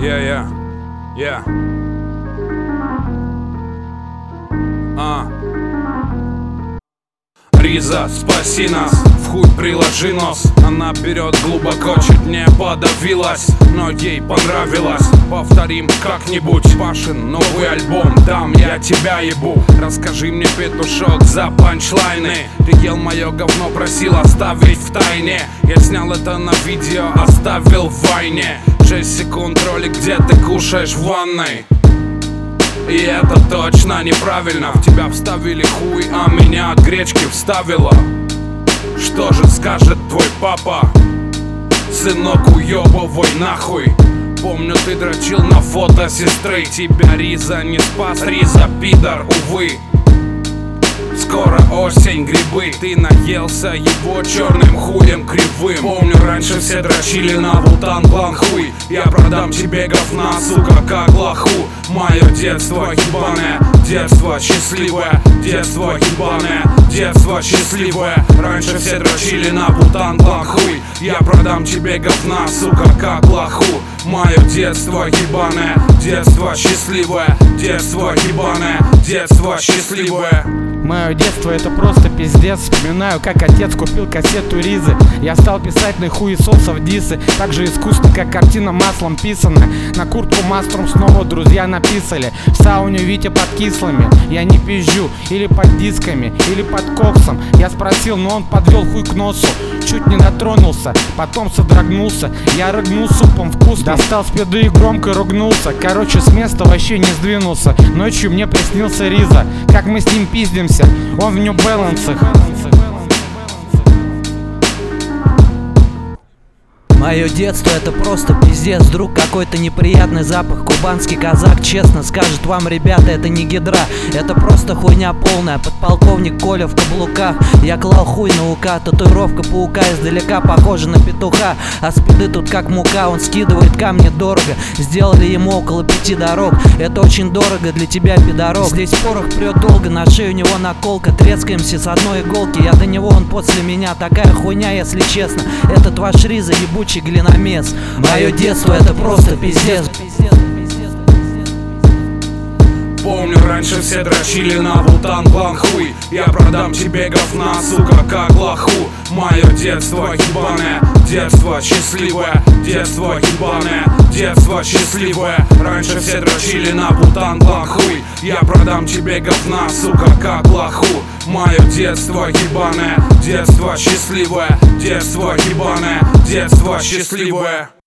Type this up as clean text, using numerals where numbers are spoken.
Yeah. Риза, спаси нас, в хуй приложи нос. Она берет глубоко, чуть не подавилась, но ей понравилось. Повторим как-нибудь Пашин новый альбом, там я тебя ебу. Расскажи мне, петушок, за панчлайны. Ты ел мое говно, просил оставить в тайне. Я снял это на видео, оставил в вайне. 6 секунд ролик, где ты кушаешь в ванной. И это точно неправильно. В тебя вставили хуй, а меня от гречки вставило. Что же скажет твой папа? Сынок, уёбывай нахуй. Помню, ты дрочил на фото сестры. Тебя Риза не спас, Риза пидор, увы. Скоро осень, грибы. Ты наелся его черным хуем кривым. Помню, раньше все дрочили на Вултан-клан хуй. Я продам тебе говна, сука, как лоху. Мое детство ебаное, детство счастливое. Детство ебаное, детство счастливое. Раньше все дрочили на Вултан-клан хуй. Я продам тебе говна, сука, как лоху. Мое детство ебаное, детство счастливое. Детство ебаное, детство счастливое. Мое детство это просто пиздец. Вспоминаю, как отец купил кассету Ризы. Я стал писать на хуесосов дисы. Так же искусно, как картина маслом писанная. На куртку мастром снова друзья написали. В сауне Витя под кислыми. Я не пизжу, или под дисками, или под коксом. Я спросил, но он подвел хуй к носу. Чуть не дотронулся, потом содрогнулся. Я рыгнул супом вкусно. Достал спиды и громко ругнулся. Короче, с места вообще не сдвинулся. Ночью мне приснился Риза. Как мы с ним пиздимся, он в нью-бэлансах. Мое детство это просто пиздец. Вдруг какой-то неприятный запах. Кубанский казак честно скажет вам, ребята, это не гидра. Это просто хуйня полная. Подполковник Коля в каблуках. Я клал хуй на ука. Татуировка паука издалека похожа на петуха. А спиды тут как мука. Он скидывает камни дорого. Сделали ему около 5 дорог. Это очень дорого для тебя, пидорок. Здесь порох прет долго. На шее у него наколка. Трескаемся с одной иголки. Я до него, он после меня. Такая хуйня, если честно. Этот ваш Риза ебучий глиномес. Мое детство это просто пиздец. Помню, раньше все дрочили на Вултан-клан хуй. Я продам тебе говна, сука, как лоху. Мое детство ебаное, детство счастливое. Детство ебаное, детство счастливое. Раньше все дрочили на Вултан-клан хуй. Я продам тебе говна, сука, как лоху. Мое детство ебаное, детство счастливое. Детство ебаное, детство счастливое.